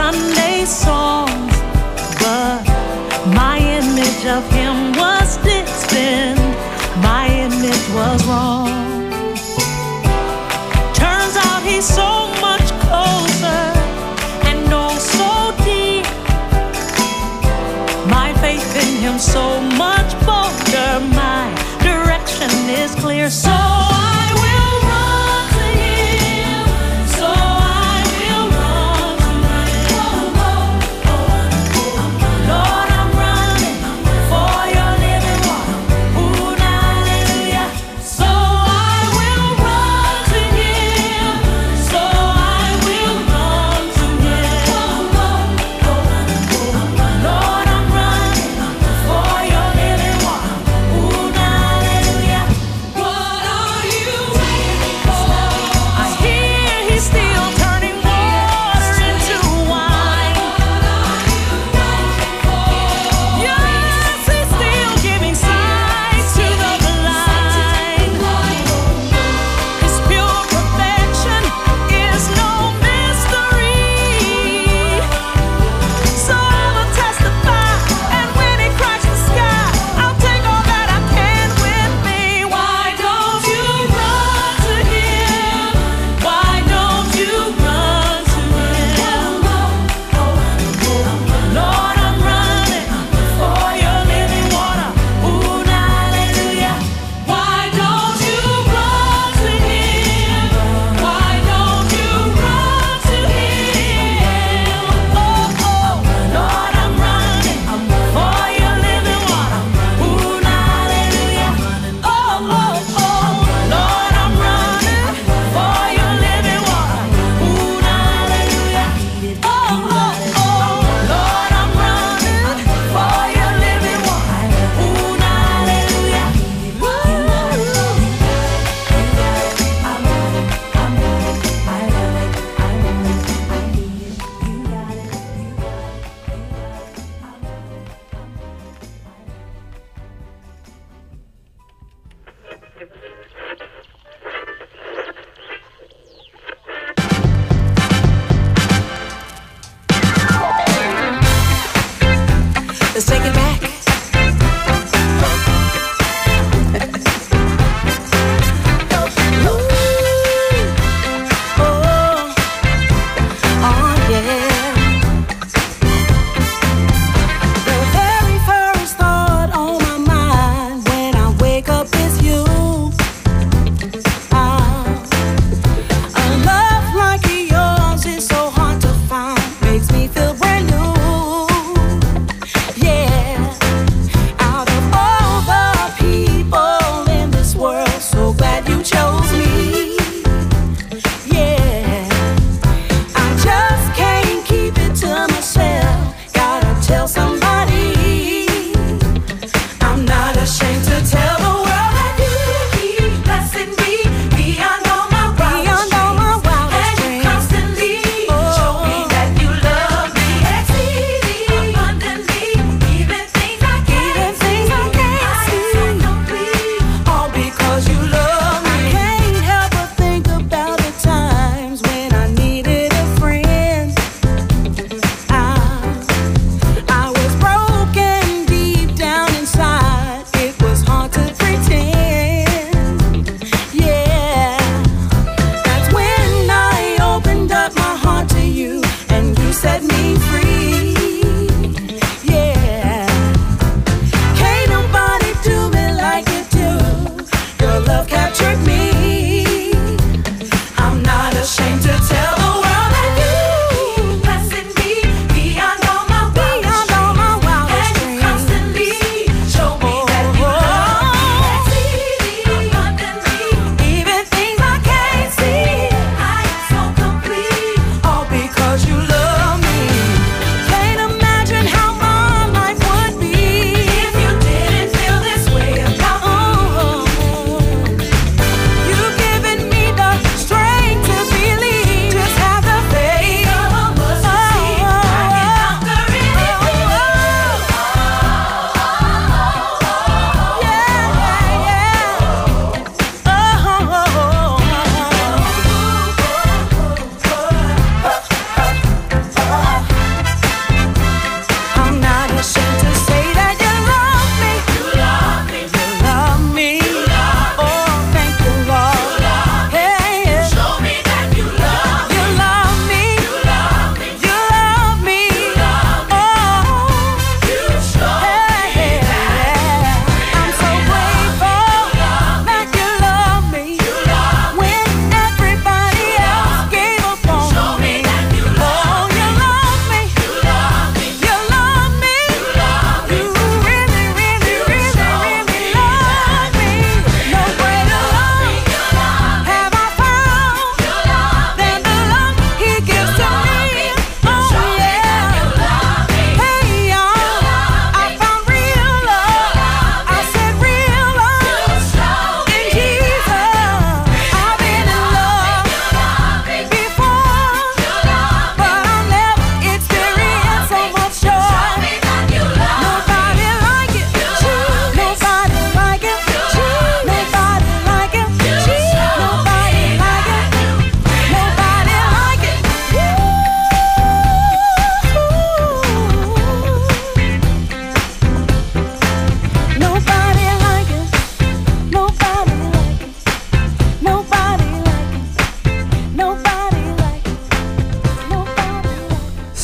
Sunday songs, but my image of him was distant. My image was wrong. Turns out he's so much closer and oh so deep. My faith in him so much bolder. My direction is clear, so I will run to him. So I will run to him. Lord, I'm running for your living water. Ooh, hallelujah. So I will run to him. So I will run to him. Lord, I'm running for your living water. Ooh, hallelujah. What are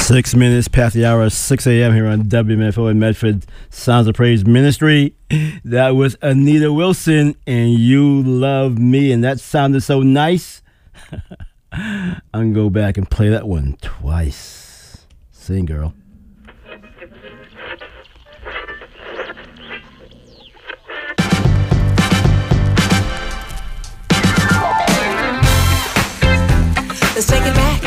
6 minutes past the hour, 6 a.m. here on WMFO in Medford, Sounds of Praise Ministry. That was Anita Wilson, and You Love Me, and that sounded so nice. I'm going to go back and play that one twice. Sing, girl. Let's take it back.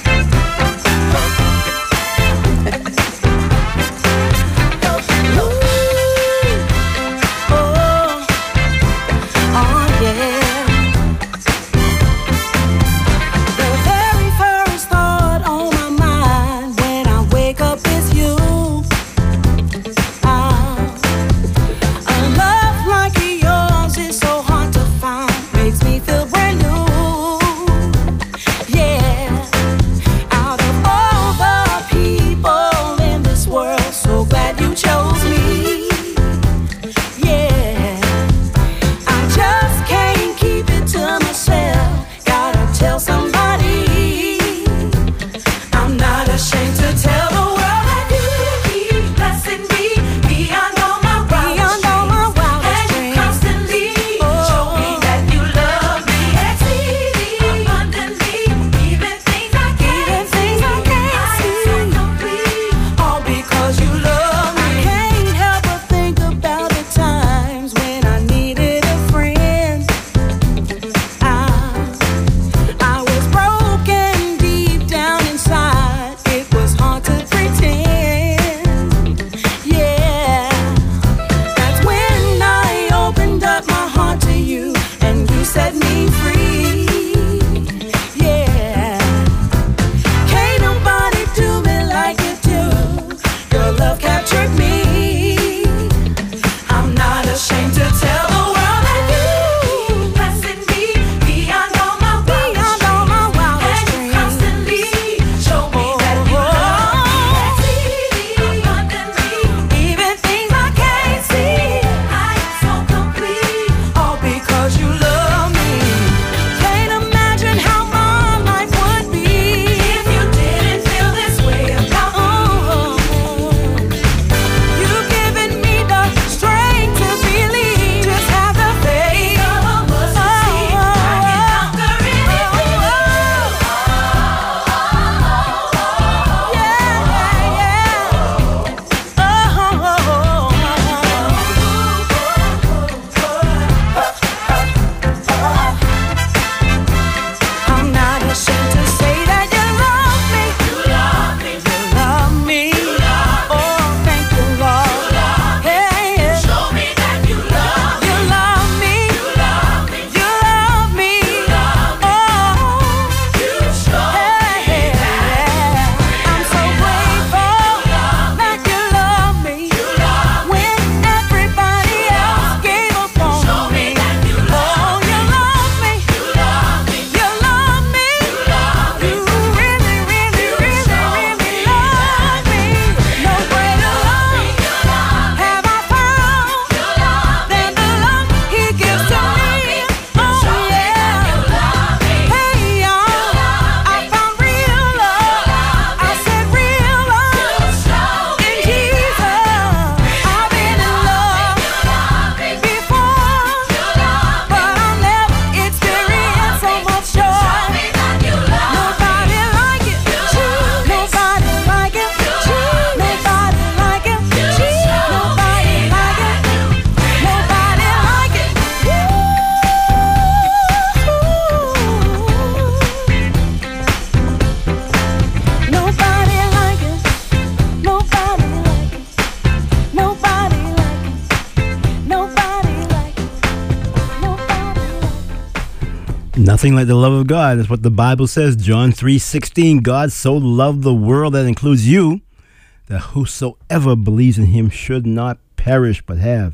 Nothing like the love of God. That's what the Bible says. John 3:16. God so loved the world, that includes you, that whosoever believes in him should not perish but have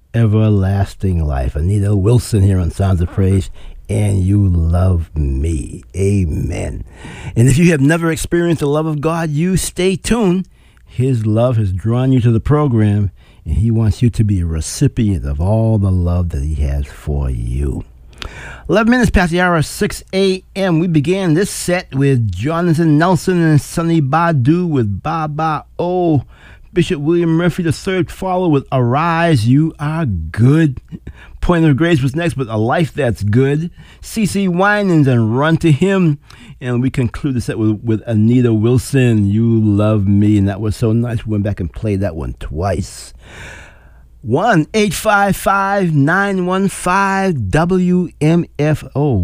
everlasting life. Anita Wilson here on Sounds of Praise, and You Love Me. Amen. And if you have never experienced the love of God, you stay tuned. His love has drawn you to the program, and he wants you to be a recipient of all the love that he has for you. 11 minutes past the hour of 6 a.m. We began this set with Jonathan Nelson and Sonny Badu with Ba Ba Oh. Bishop William Murphy III followed with Arise, You Are Good. Point of Grace was next with A Life That's Good. CeCe Winans and Run to Him. And we conclude the set with Anita Wilson, You Love Me. And that was so nice. We went back and played that one twice. 1-855-915-WMFO.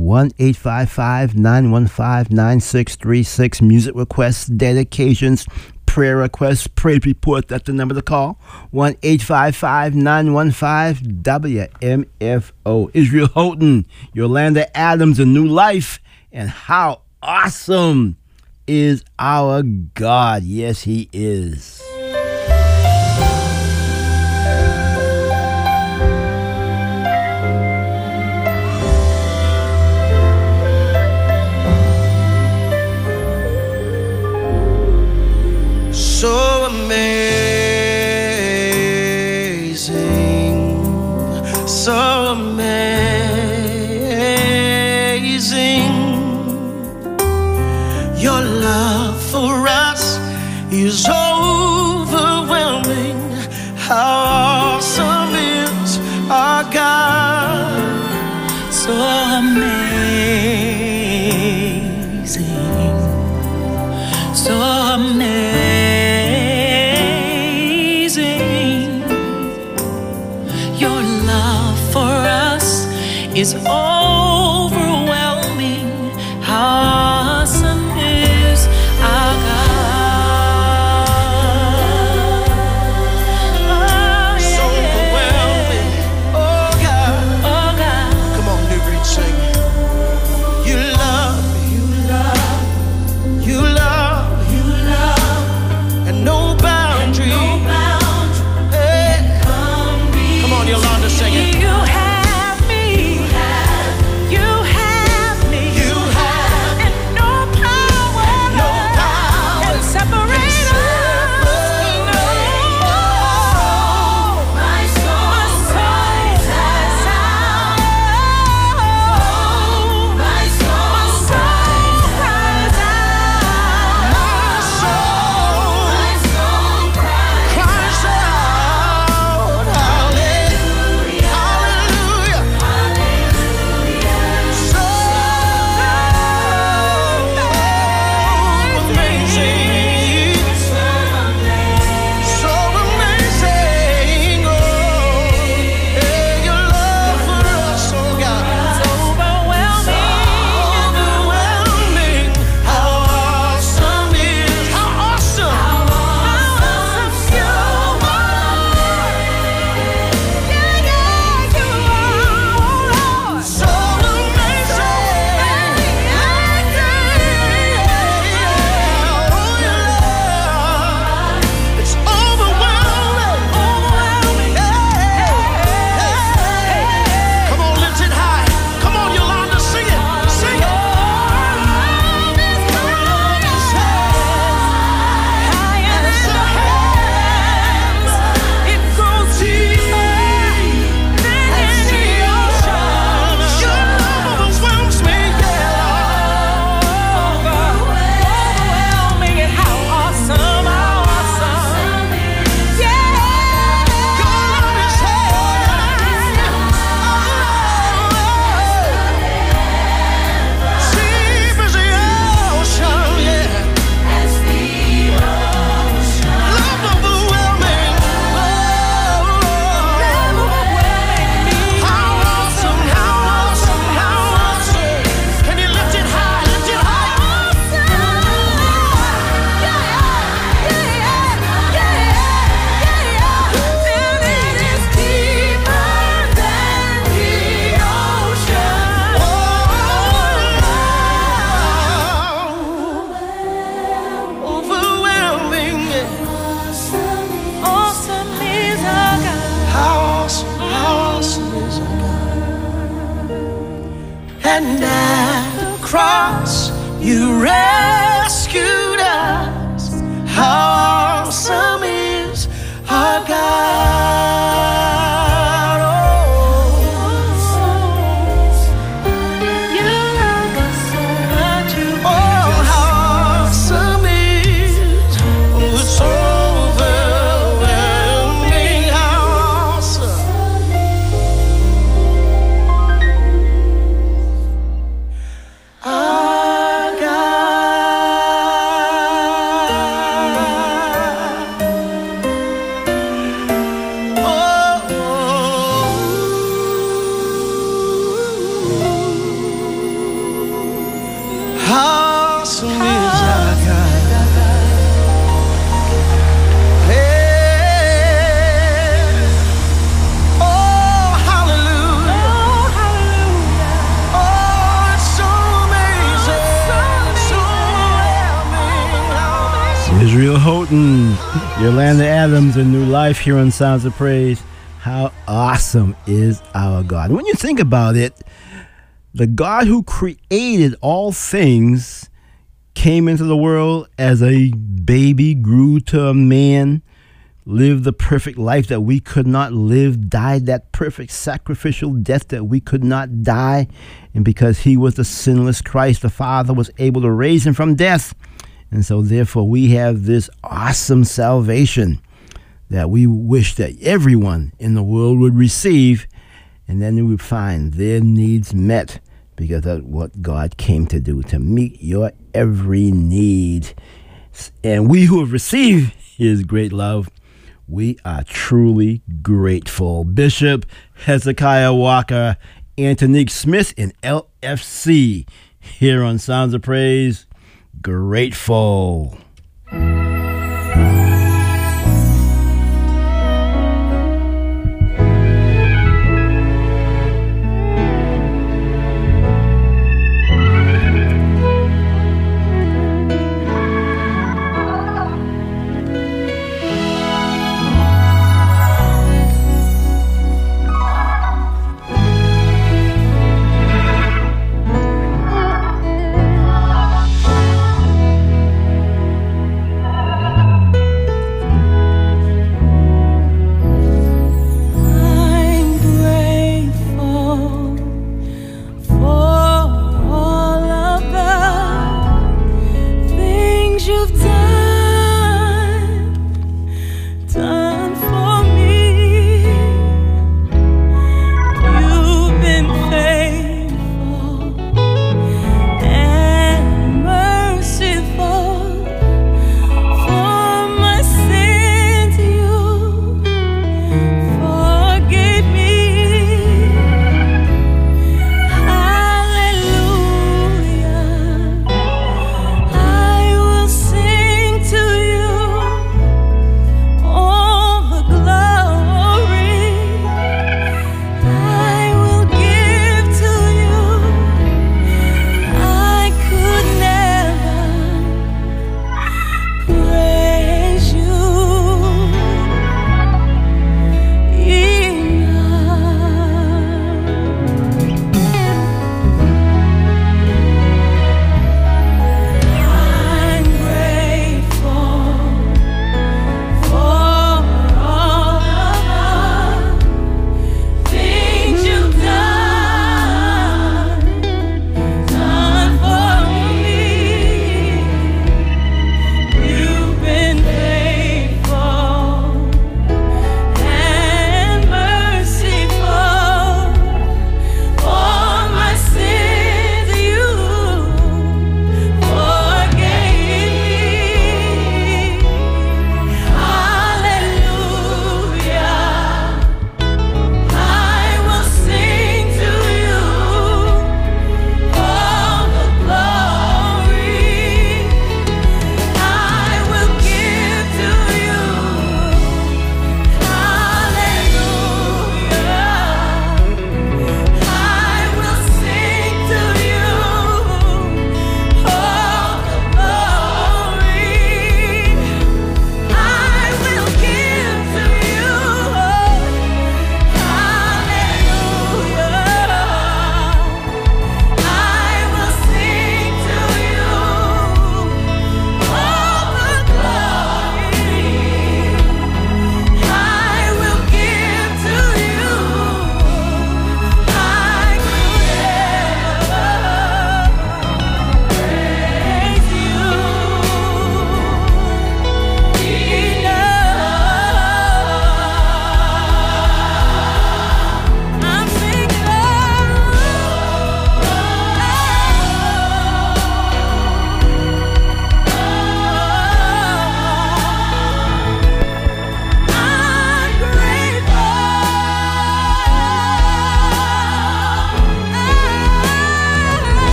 1-855-915-9636. Music requests, dedications, prayer requests, praise report. That's the number to call. 1-855-915-WMFO. Israel Houghton, Yolanda Adams, A New Life. And how awesome is our God? Yes, He is. So amazing, so amazing. Your love for us is overwhelming. How awesome is our God. So amazing, so amazing. Your love for us is overwhelming. How awesome is our God. Oh, yeah. So overwhelming. Oh God. Oh God. Come on, New Breed, sing. You love, you love, you love, you love, and no boundary. Hey. Come on, Yolanda, sing it. You have me. You have me. You have, And no power can separate us. No. My soul cries out. My soul cries out. my soul cries out. Hallelujah, hallelujah. So amazing, so amazing. Oh, yeah, your love for us, oh God. Overwhelming. How awesome is, how awesome. So amazing. It's overwhelming. Come on, lift it high. Come on, Yolanda, sing it. Sing it. Your love overwhelms me, God is deep as the ocean, yeah. Love overwhelming. How awesome, how awesome, how awesome. Can you lift it high, lift it high? Overwhelming. How awesome is our God. And at the cross, you rescued us. How awesome is our God. Oh. Newton, Yolanda Adams, and New Life here on Sounds of Praise. How awesome is our God? And when you think about it, the God who created all things came into the world as a baby, grew to a man, lived the perfect life that we could not live, died that perfect sacrificial death that we could not die. And because he was the sinless Christ, the Father was able to raise him from death. And so therefore we have this awesome salvation that we wish that everyone in the world would receive, and then we would find their needs met, because that's what God came to do, to meet your every need. And we who have received his great love, we are truly grateful. Bishop Hezekiah Walker, Antonique Smith, and LFC here on Sounds of Praise. Grateful.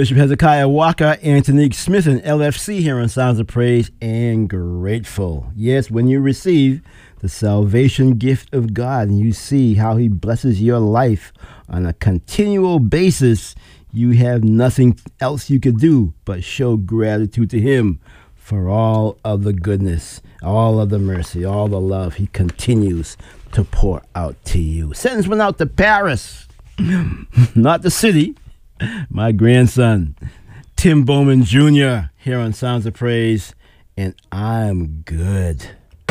Bishop Hezekiah Walker, Antonique Smith, and LFC here on Sounds of Praise and Grateful. Yes, when you receive the salvation gift of God and you see how he blesses your life on a continual basis, you have nothing else you could do but show gratitude to him for all of the goodness, all of the mercy, all the love he continues to pour out to you. Sentence went out to Paris, not the city. My grandson, Tim Bowman Jr., here on Sounds of Praise, and I'm good.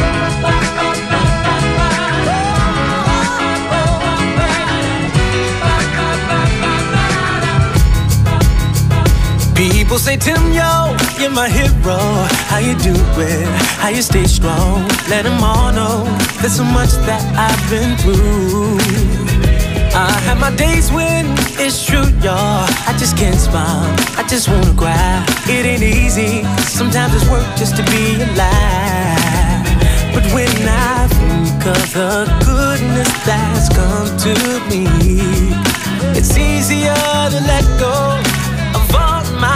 People say, Tim, yo, you're my hero. How you do it? How you stay strong? Let them all know there's so much that I've been through. I have my days when it's true, y'all. I just can't smile, I just wanna cry. It ain't easy, sometimes it's work just to be alive. But when I think of the goodness that's come to me, it's easier to let go of all my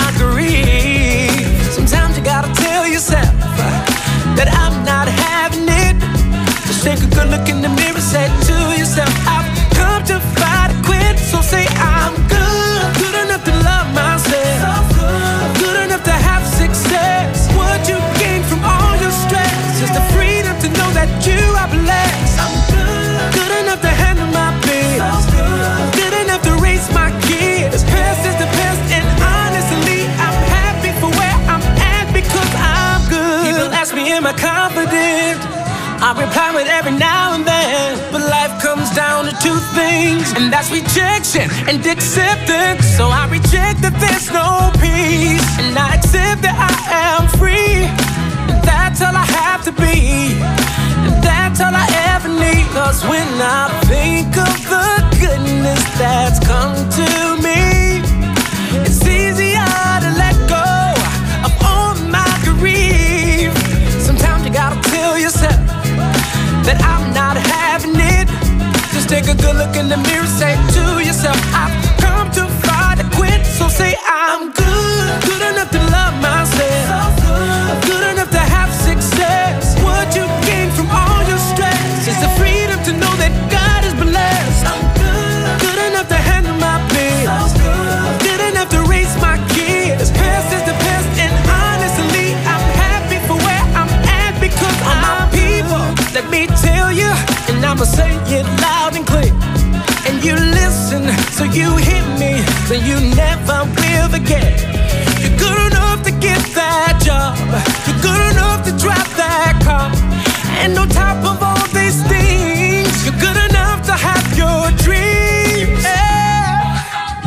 grief. Sometimes you gotta tell yourself that I'm not having it. Just take a good look in the mirror, say to yourself, I've come to fight or quit. So say I'm good, good enough to love myself, good enough to have success. What you gain from all your stress is the freedom to know that you are blessed. I'm good, good enough to handle my bills, good enough to raise my kids. Past is the past, and honestly, I'm happy for where I'm at because I'm good. People ask me, am I confident? I reply with every now and then, but life comes down to two things, and that's rejection and acceptance. So I reject that there's no peace, and I accept that I am free. And that's all I have to be, and that's all I ever need. Cause when I think of the goodness that's come to me, it's easier to let go of all my grief. Sometimes you gotta tell yourself that I'm not having it. Just take a good look in the mirror, say to yourself, I've come to fight or quit. So say I'm good, good enough to love myself, good enough to have success. What you gain from all your stress is the freedom to know that God is blessed. I'm good, good enough to handle my bills, good enough to raise my kids. Past is the past, and honestly, I'm happy for where I'm at because I'm people. Let me tell you, and I'ma say it loud and clear, and you listen, so you hear me, so you never will forget. You're good enough to get that job, you're good enough to drive that car, and on top of all these things, you're good enough to have your dreams. Yeah.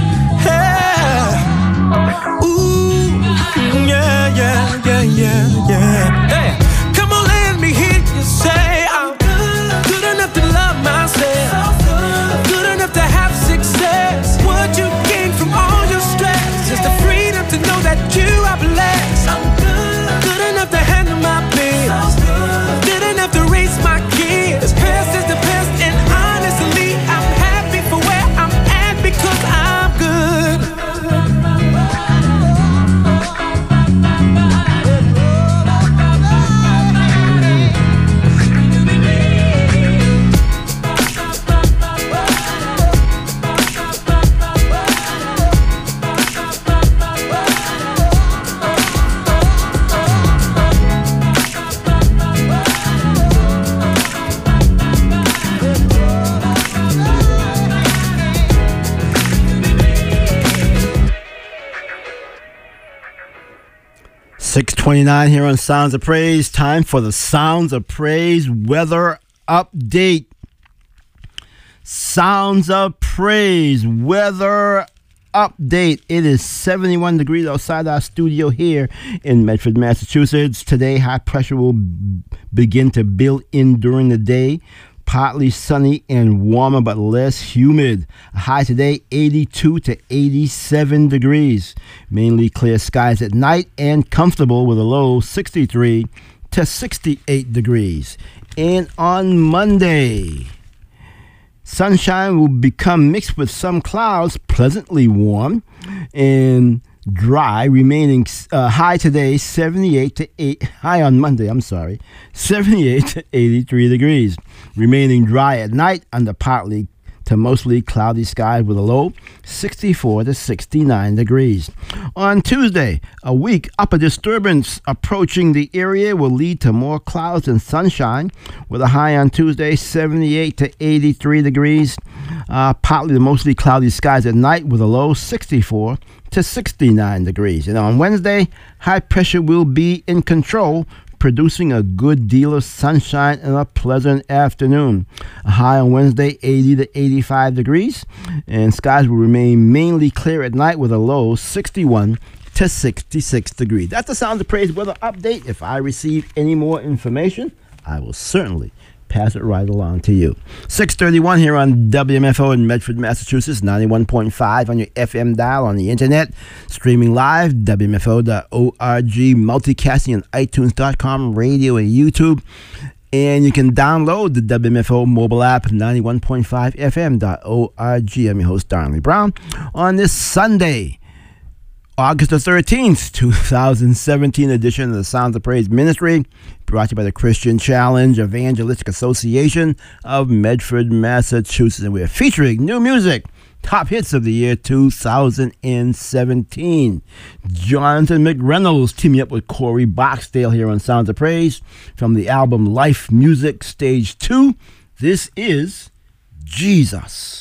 Yeah. Ooh, yeah, yeah, yeah, yeah, yeah. Hey, come on, let me hear you say I'm good enough to love myself, good enough to have success. What you gain from all your stress is the freedom to know that you are blessed. I'm good enough to handle my bills, good enough to raise my kids. Past is the past, and honestly, I'm happy for where I'm at because I'm good. .629 here on Sounds of Praise. Time for the Sounds of Praise weather update. Sounds of Praise weather update. It is 71 degrees outside our studio here in Medford, Massachusetts. Today, high pressure will begin to build in during the day. Partly sunny and warmer but less humid. A high today 82 to 87 degrees. Mainly clear skies at night and comfortable with a low 63 to 68 degrees. And on Monday, sunshine will become mixed with some clouds, pleasantly warm. And dry, remaining high today 78 to 8, high on Monday, 78 to 83 degrees. Remaining dry at night under partly to mostly cloudy skies with a low 64 to 69 degrees. On Tuesday, a weak upper disturbance approaching the area will lead to more clouds and sunshine with a high on Tuesday 78 to 83 degrees. Partly to mostly cloudy skies at night with a low 64 to 69 degrees. And on Wednesday, high pressure will be in control, producing a good deal of sunshine and a pleasant afternoon. A high on Wednesday, 80 to 85 degrees, and skies will remain mainly clear at night with a low 61 to 66 degrees. That's the Sounds of Praise weather update. If I receive any more information, I will certainly pass it right along to you. 6:31 here on WMFO in Medford, Massachusetts, 91.5 on your FM dial, on the internet, streaming live, WMFO.org, multicasting on iTunes.com, radio and YouTube. And you can download the WMFO mobile app, 91.5fm.org. I'm your host, Darnley Brown. On this Sunday, August the 13th, 2017 edition of the Sounds of Praise Ministry, brought to you by the Christian Challenge Evangelistic Association of Medford, Massachusetts. And we're featuring new music, top hits of the year 2017. Jonathan McReynolds teaming up with Corey Boxdale here on Sounds of Praise from the album Life Music Stage 2. This is Jesus.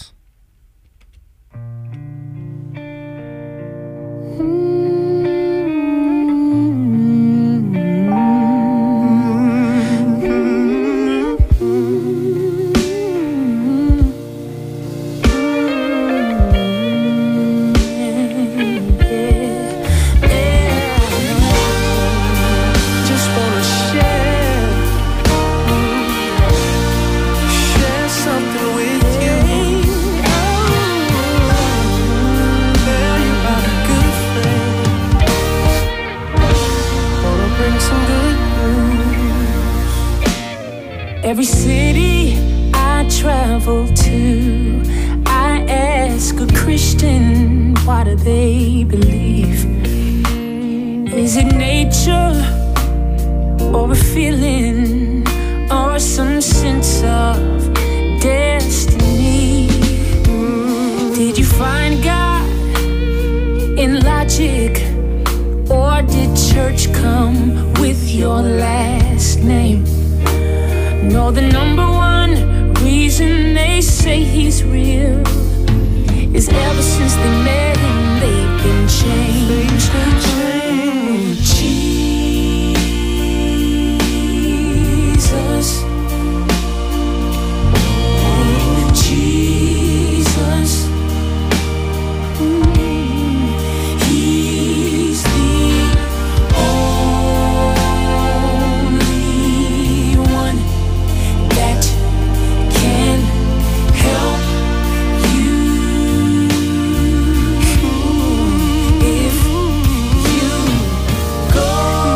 Every city I travel to, I ask a Christian, why do they believe? Is it nature, or a feeling, or some sense of destiny? Did you find God in logic, or did church come with your last name? No, the number one reason they say he's real is ever since they met him, they've been changed. Jesus, Jesus, he's the only one that can help you. If you go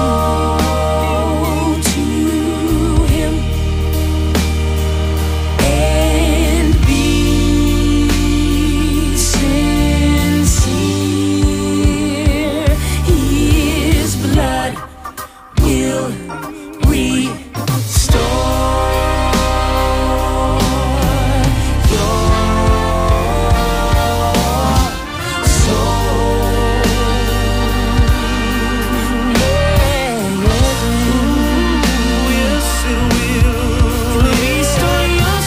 to him and be sincere, his blood will restore your soul. Yes, it will restore your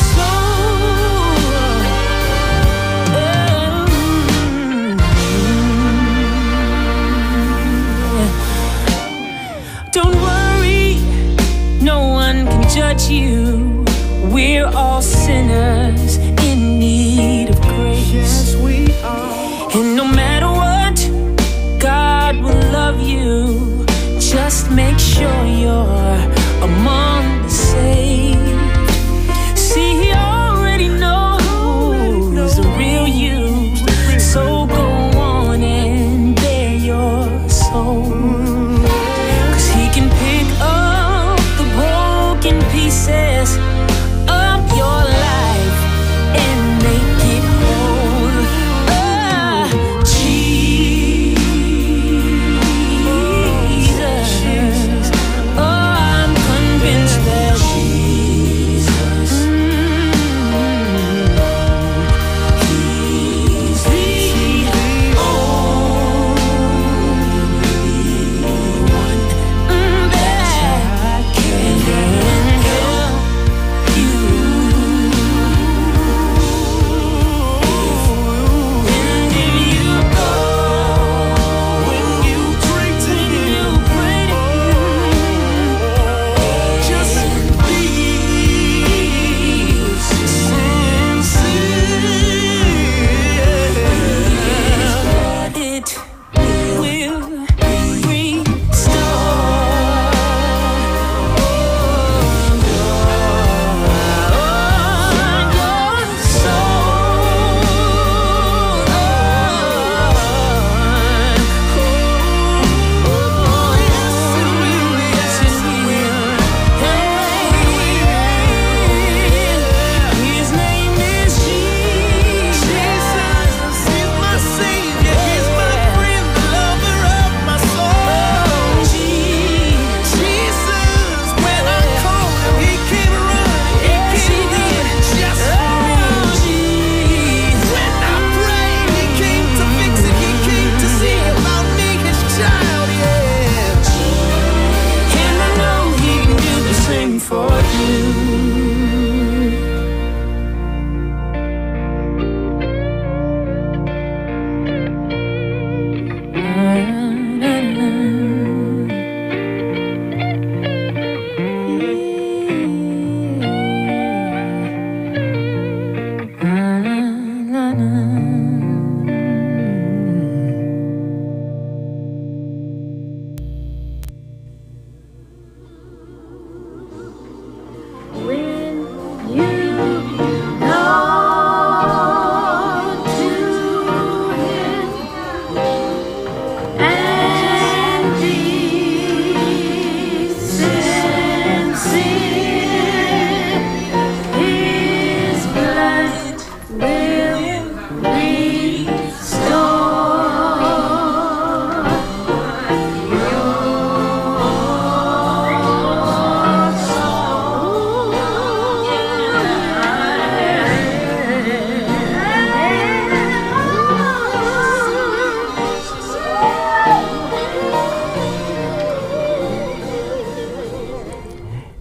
soul. Don't worry, no one can judge you. We're all sinners in need of grace. Yes, we are. And no matter what, God will love you. Just make sure you're among the saved. See, he already knows the real you. So go on and bear your soul. 'Cause he can pick up the broken pieces of your life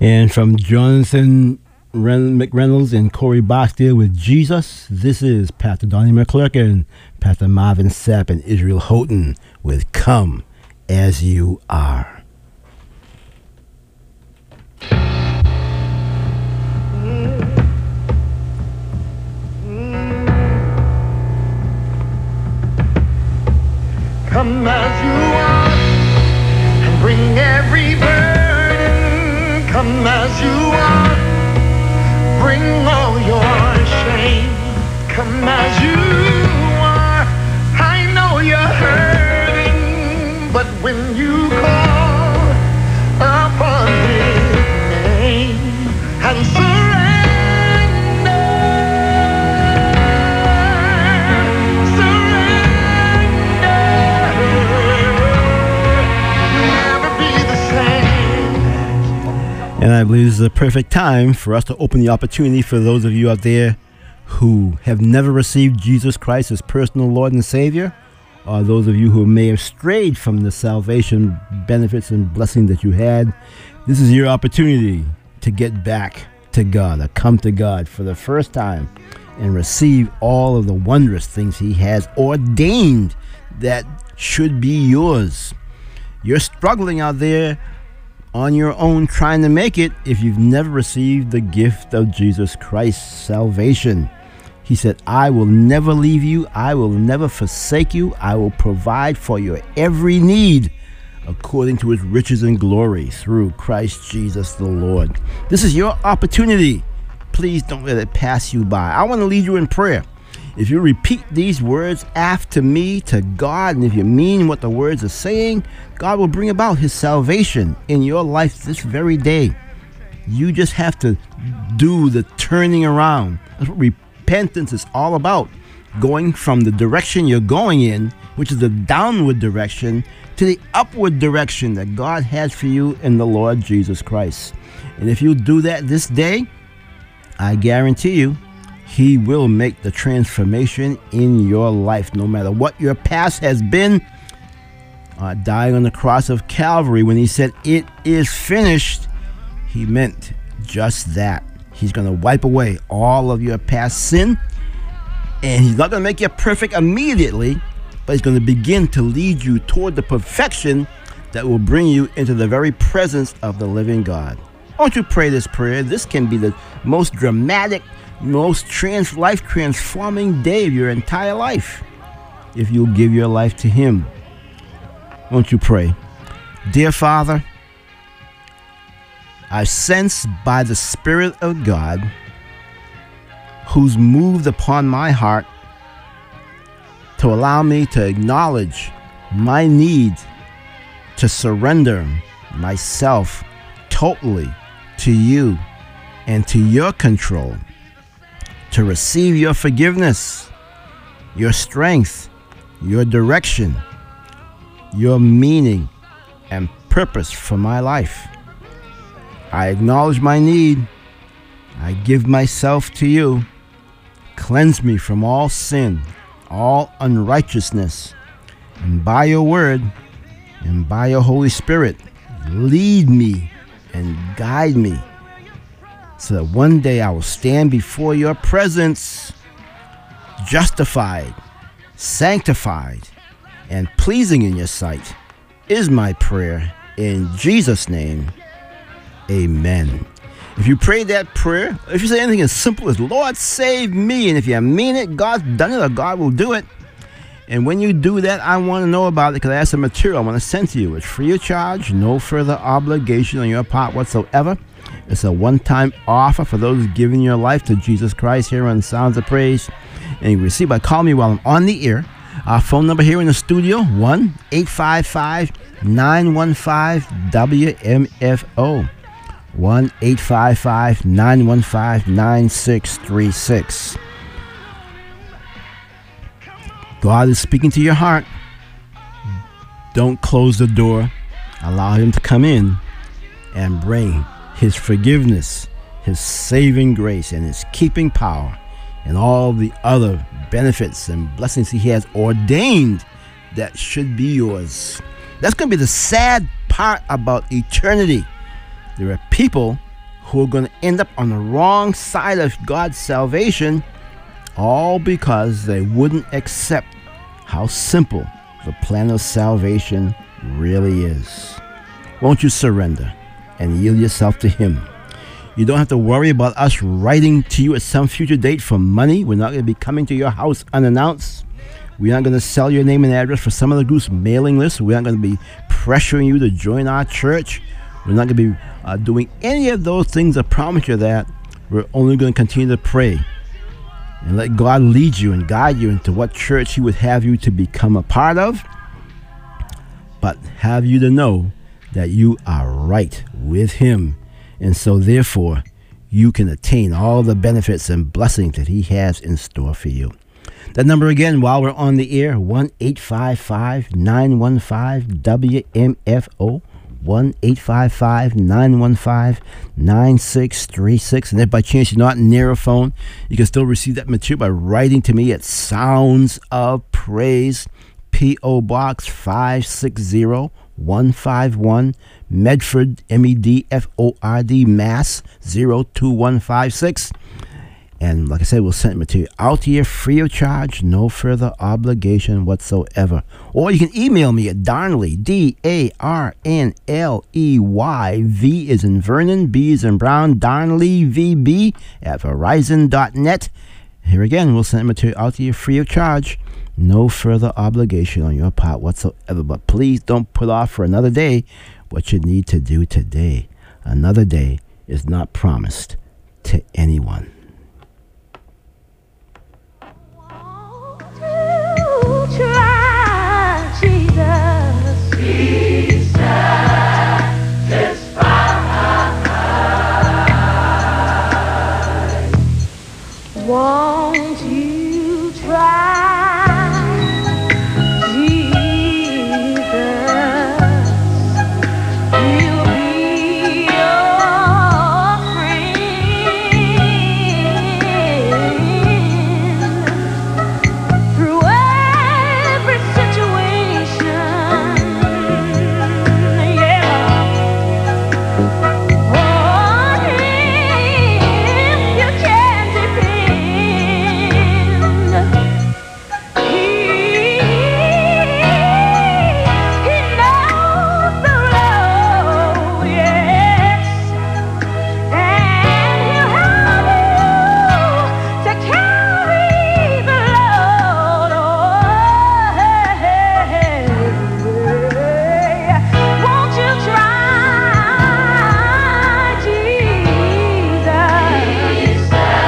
And from Jonathan McReynolds and Corey Boxdale with Jesus, this is Pastor Donnie McClurkin, Pastor Marvin Sapp, and Israel Houghton with Come As You Are. Come as you are and bring every burden. Come as you are, bring all your shame. Come as you are, I know you're hurting, but when you call upon His name and surrender, And I believe this is a perfect time for us to open the opportunity for those of you out there who have never received Jesus Christ as personal Lord and Savior, or those of you who may have strayed from the salvation benefits and blessings that you had. This is your opportunity to get back to God, to come to God for the first time and receive all of the wondrous things He has ordained that should be yours. You're struggling out there on your own trying to make it if you've never received the gift of Jesus Christ's salvation. He said, I will never leave you. I will never forsake you. I will provide for your every need according to His riches and glory through Christ Jesus the Lord. This is your opportunity. Please don't let it pass you by. I want to lead you in prayer. If you repeat these words after me to God, and if you mean what the words are saying, God will bring about His salvation in your life this very day. You just have to do the turning around. That's what repentance is all about. Going from the direction you're going in, which is the downward direction, to the upward direction that God has for you in the Lord Jesus Christ. And if you do that this day, I guarantee you, He will make the transformation in your life, no matter what your past has been. Dying on the cross of Calvary, when He said, it is finished, He meant just that. He's going to wipe away all of your past sin, and He's not going to make you perfect immediately, but He's going to begin to lead you toward the perfection that will bring you into the very presence of the living God. Won't you pray this prayer? This can be the most dramatic, most life-transforming day of your entire life if you'll give your life to Him. Won't you pray? Dear Father, I sense by the Spirit of God, who's moved upon my heart to allow me to acknowledge my need to surrender myself totally to You and to Your control, to receive Your forgiveness, Your strength, Your direction, Your meaning and purpose for my life. I acknowledge my need. I give myself to You. Cleanse me from all sin, all unrighteousness, and by Your word and by Your Holy Spirit, lead me and guide me, so that one day I will stand before Your presence, justified, sanctified, and pleasing in Your sight, is my prayer. In Jesus' name, amen. If you pray that prayer, if you say anything as simple as, Lord, save me, and if you mean it, God's done it, or God will do it. And when you do that, I want to know about it, because I have some material I want to send to you. It's free of charge, no further obligation on your part whatsoever. It's a one-time offer for those giving your life to Jesus Christ here on Sounds of Praise. And you receive by calling me while I'm on the air. Our phone number here in the studio, 1-855-915-WMFO. 1-855-915-9636. God is speaking to your heart. Don't close the door. Allow Him to come in and bring His forgiveness, His saving grace, and His keeping power, and all the other benefits and blessings He has ordained that should be yours. That's going to be the sad part about eternity. There are people who are going to end up on the wrong side of God's salvation, all because they wouldn't accept how simple the plan of salvation really is. Won't you surrender and yield yourself to Him? You don't have to worry about us writing to you at some future date for money. We're not going to be coming to your house unannounced. We're not going to sell your name and address for some of the group's mailing list. We're not going to be pressuring you to join our church. We're not going to be doing any of those things. I promise you that. We're only going to continue to pray and let God lead you and guide you into what church He would have you to become a part of, but have you to know that you are right with Him. And so, therefore, you can attain all the benefits and blessings that He has in store for you. That number again, while we're on the air, 1-855-915-WMFO, 1-855-915-9636. And if by chance you're not near a phone, you can still receive that material by writing to me at Sounds of Praise, P.O. Box 560-151, Medford, Medford, Mass. 02156. And like I said, we'll send material out to you free of charge, no further obligation whatsoever. Or you can email me at Darnley, D-A-R-N-L-E-Y, V is in Vernon, B is in Brown, Darnley, VB at Verizon.net. Here again, we'll send material out to you free of charge, no further obligation on your part whatsoever. But please don't put off for another day what you need to do today. Another day is not promised to anyone. Try Jesus. Be satisfied. Won't you try Jesus? He'll be your friend through every situation. Yeah. On Him you can depend. He knows the road, yes, and He'll help you to carry the load. Won't you try Jesus?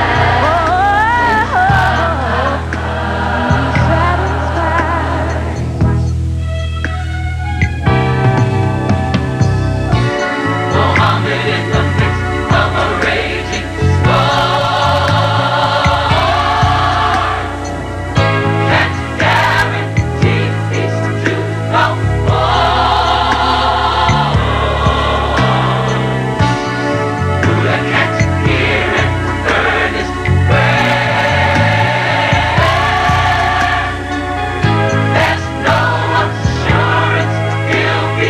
Mohammed in the midst of a raging storm can't guarantee peace to no more. Buddha can't hear an earnest prayer. There's no assurance he'll be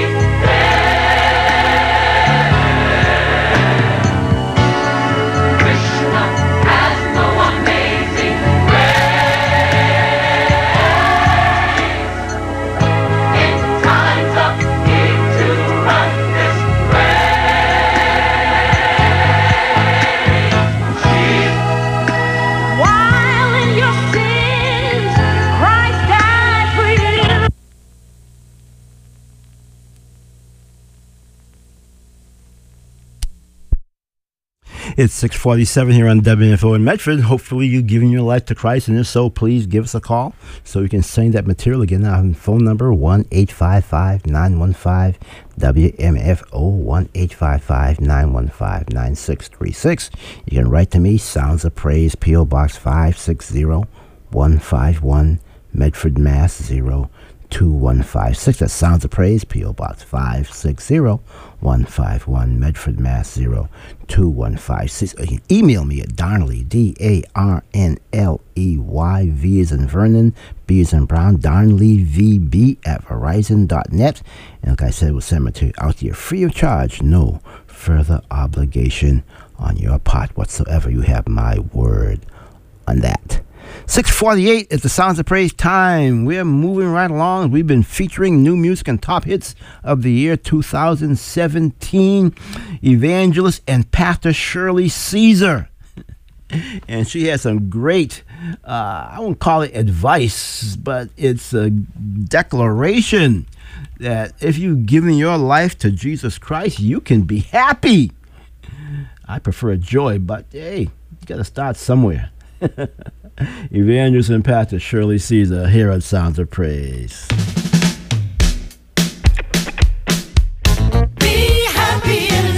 Krishna has no amazing grace. In times of need to run this race. While in your sins, Christ died for you. It's 6:47 here on WMFO in Medford. Hopefully you've given your life to Christ, and if so, please give us a call so we can send that material. Again, our phone number, 1-855-915-WMFO, 1-855-915-9636. You can write to me, Sounds of Praise, P.O. Box 560-151, Medford, Mass. 02156. That Sounds of Praise, P.O. Box 560-151, Medford, Mass. 02156. You can email me at Darnley, D-A-R-N-L-E-Y, V is in Vernon, B is in Brown, Darnley, VB at Verizon.net. And like I said, we'll send material out to you free of charge, no further obligation on your part whatsoever. You have my word on that. 6:48 is the Sounds of Praise time. We're moving right along. We've been featuring new music and top hits of the year 2017. Evangelist and Pastor Shirley Caesar. And she has some great, I won't call it advice, but it's a declaration that if you've given your life to Jesus Christ, you can be happy. I prefer joy, but hey, you got to start somewhere. Evangelist and Pastor Shirley Caesar here at Sounds of Praise. Be happy and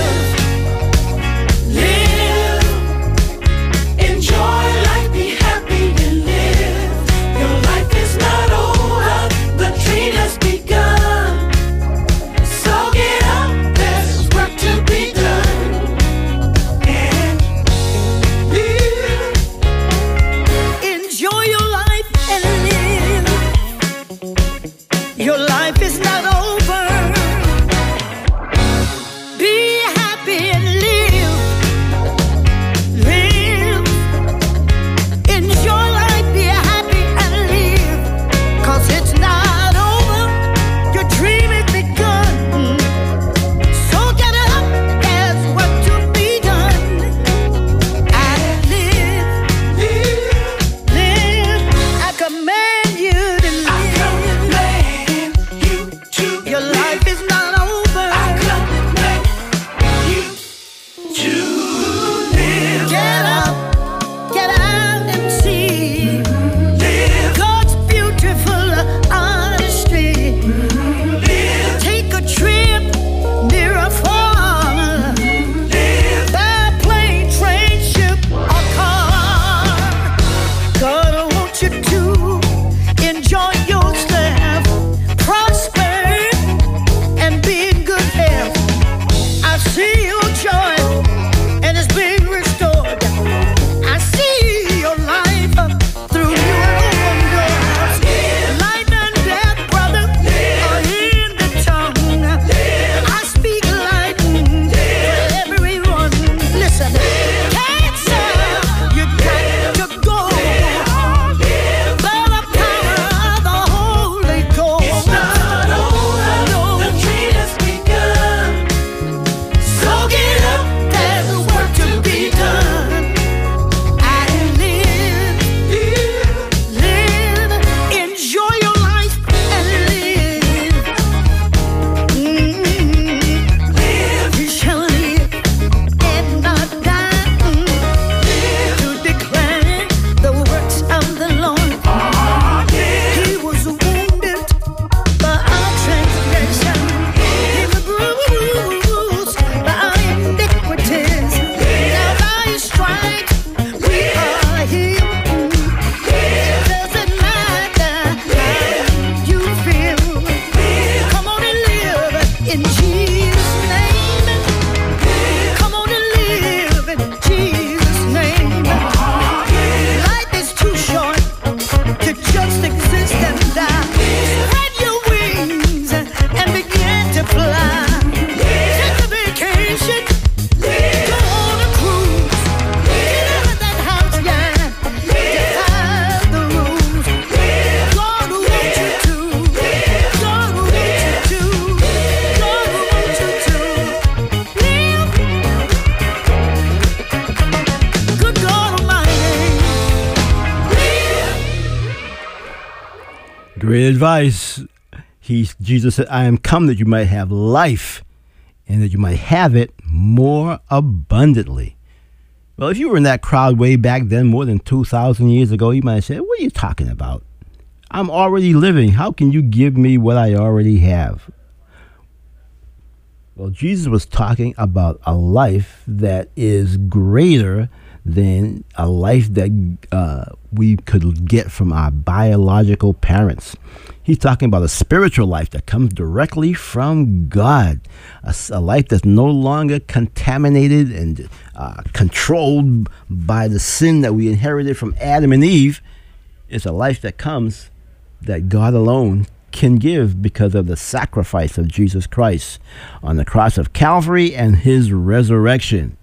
live, enjoy life, be happy and live. Your life is not over, the dream has begun. So get up, there's work to be done. And live, enjoy your life and live. Your life is not over. Be happy and live. Enjoy life, be happy and live. 'Cause it's not over, your dream is begun. So get up, there's work to be done. And live. I command you to live. Your life is not over. Get up, get out and see. God's beautiful honesty. Take a trip near or far. By plane, train, ship, or car. God wants you to enjoy yourself, prosper, and be in good health. I see your joy, and it's being restored. I see your life through new windows. Life and death, brother, are in the tongue. I speak life for everyone. Listen, cancer, you got to go. By the power of the Holy Ghost. No. So get up, there's work to be done. And live, enjoy your life and live. You shall live and not die. To declare the works of the Lord. He was wounded for our transgression. He was bruised for our iniquities. Now by His stripes we are healed. Doesn't matter how you feel. Come on and live in Jesus' name. Come on and live in Jesus' name. Life is too short to just exist and die. Spread your wings and begin to fly. Take a vacation, go on a cruise. Get out of that house, yeah. Defy the rules. God wants you to. God wants you to. God wants you to live. Good God Almighty. Great advice. Jesus said, I am come that you might have life and that you might have it more abundantly. Well, if you were in that crowd way back then, more than 2,000 years ago, you might have said, what are you talking about? I'm already living. How can you give me what I already have? Well, Jesus was talking about a life that is greater than a life that we could get from our biological parents. He's talking about a spiritual life that comes directly from God, a life that's no longer contaminated and controlled by the sin that we inherited from Adam and Eve. It's a life that comes that God alone can give because of the sacrifice of Jesus Christ on the cross of Calvary and His resurrection.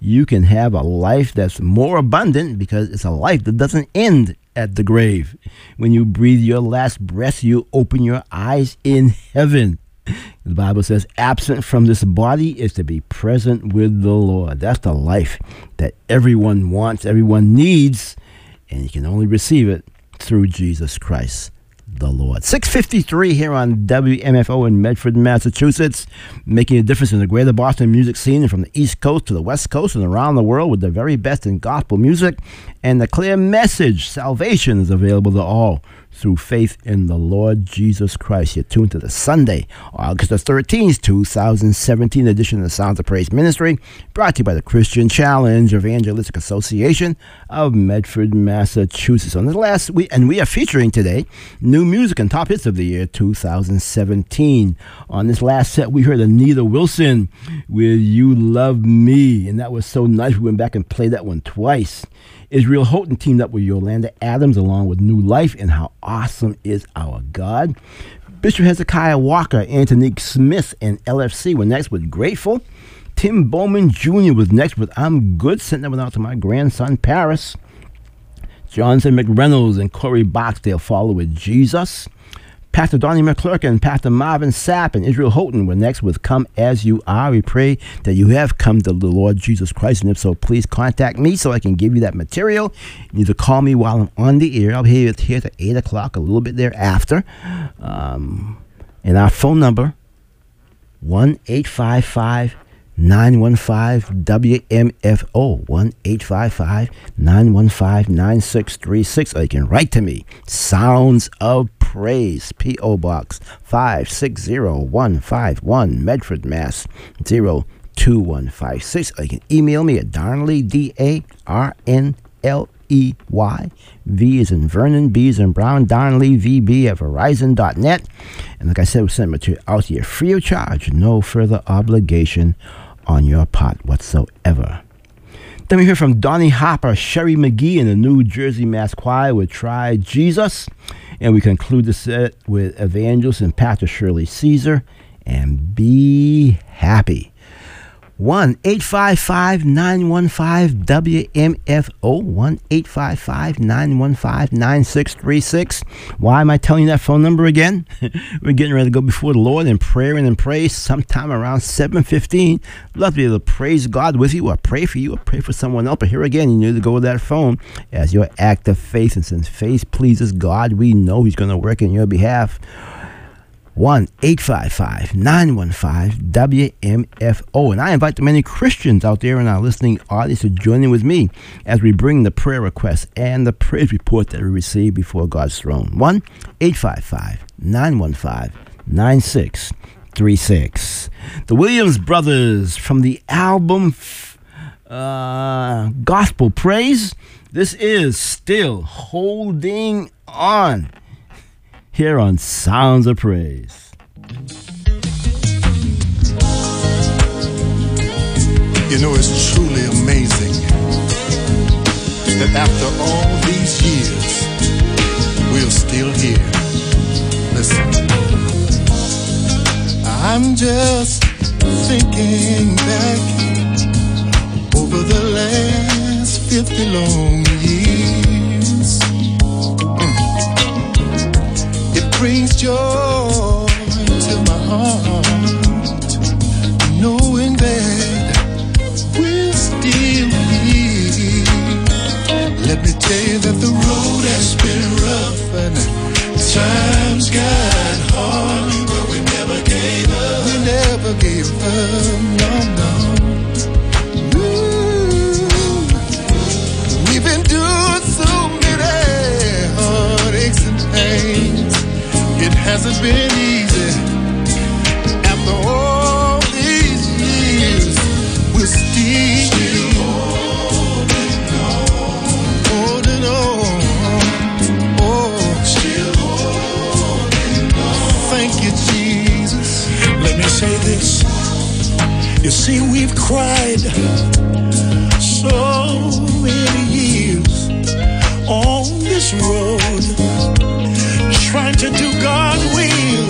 you can have a life that's more abundant because it's a life that doesn't end at the grave. When you breathe your last breath, you open your eyes in heaven. The Bible says, absent from this body is to be present with the Lord. That's the life that everyone wants, everyone needs, and you can only receive it through Jesus Christ the Lord. 6:53 here on WMFO in Medford, Massachusetts, making a difference in the greater Boston music scene from the East Coast to the West Coast and around the world with the very best in gospel music and the clear message. Salvation is available to all through faith in the Lord Jesus Christ. You're tuned to the Sunday, August the 13th, 2017 edition of the Sounds of Praise Ministry, brought to you by the Christian Challenge Evangelistic Association of Medford, Massachusetts. On the last week, and we are featuring today new music and top hits of the year 2017. On this last set, we heard Anita Wilson with You Love Me, and that was so nice. We went back and played that one twice. Israel Houghton teamed up with Yolanda Adams along with New Life and How Awesome Is Our God. Bishop Hezekiah Walker, Antonique Smith, and LFC were next with Grateful. Tim Bowman Jr. was next with I'm Good, sent that one out to my grandson Paris. Johnson McReynolds and Corey Boxdale follow with Jesus. Pastor Donnie McClurkin and Pastor Marvin Sapp and Israel Houghton were next with Come As You Are. We pray that you have come to the Lord Jesus Christ, and if so, please contact me so I can give you that material. You need to call me while I'm on the air. I'll be here to 8 o'clock, a little bit thereafter. And our phone number, 1-855-915-WMFO, 1-855-915-9636. Or you can write to me, Sounds of Praise, P.O. Box 560-151, Medford, Mass. 02156. Or you can email me at Darnley, D-A-R-N-L-E-Y. V is in Vernon, B is in Brown, Darnley, VB at Verizon.net. And like I said, we'll send material out to you free of charge, no further obligation on your part whatsoever. Then we hear from Donnie Hopper, Sherry McGee, and the New Jersey Mass Choir with Try Jesus. And we conclude the set with Evangelist and Pastor Shirley Caesar and Be Happy. 1-855-915-WMFO, 1-855-915-9636. Why am I telling you that phone number again? We're getting ready to go before the Lord in prayer and in praise sometime around 7:15. Love to be able to praise God with you or pray for you or pray for someone else. But here again, you need to go with that phone as your act of faith. And since faith pleases God, we know He's going to work in your behalf. 1-855-915-WMFO. And I invite the many Christians out there in our listening audience to join in with me as we bring the prayer requests and the praise report that we receive before God's throne. 1-855-915-9636. The Williams Brothers from the album Gospel Praise. This is Still Holding On, here on Sounds of Praise. You know, it's truly amazing that after all these years, we're still here. Listen, I'm just thinking back over the last 50 long years. It brings joy to my heart, knowing that we're still here. Let me tell you that the road has been rough and times got hard, but we never gave up. We never gave up, no, no. Ooh, we've been doing so many heartaches and pains. It hasn't been easy. After all these years, we're still holding on. Oh, still holding on. Thank you, Jesus. Let me say this. You see, we've cried so many years on this road, trying to do God's will.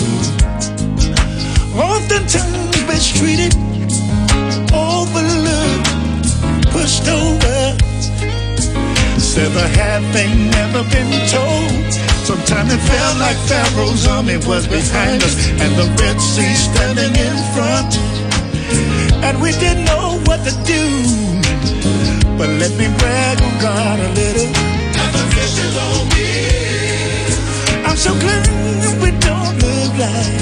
Oftentimes mistreated, overlooked, Said the half ain't never been told. Sometimes it felt like Pharaoh's army was behind us and the Red Sea standing in front. And we didn't know what to do. But let me brag on God a little. And the fish is on me. I'm so glad we don't look like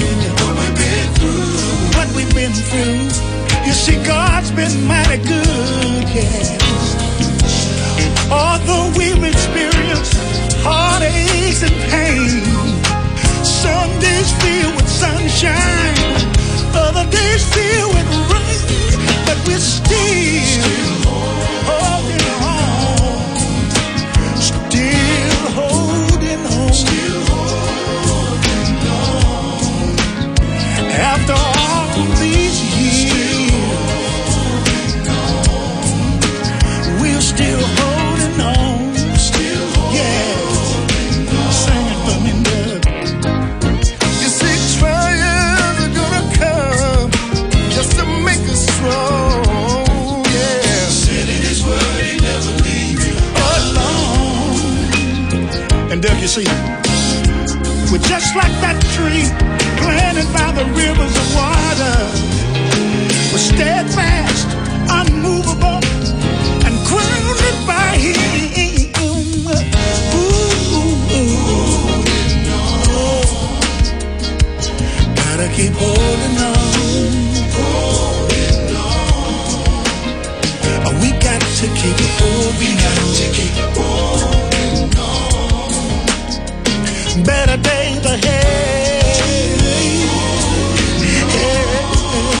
what we've been through. You see, God's been mighty good, yes. Although we've experienced heartaches and pain, some days filled with sunshine, other days filled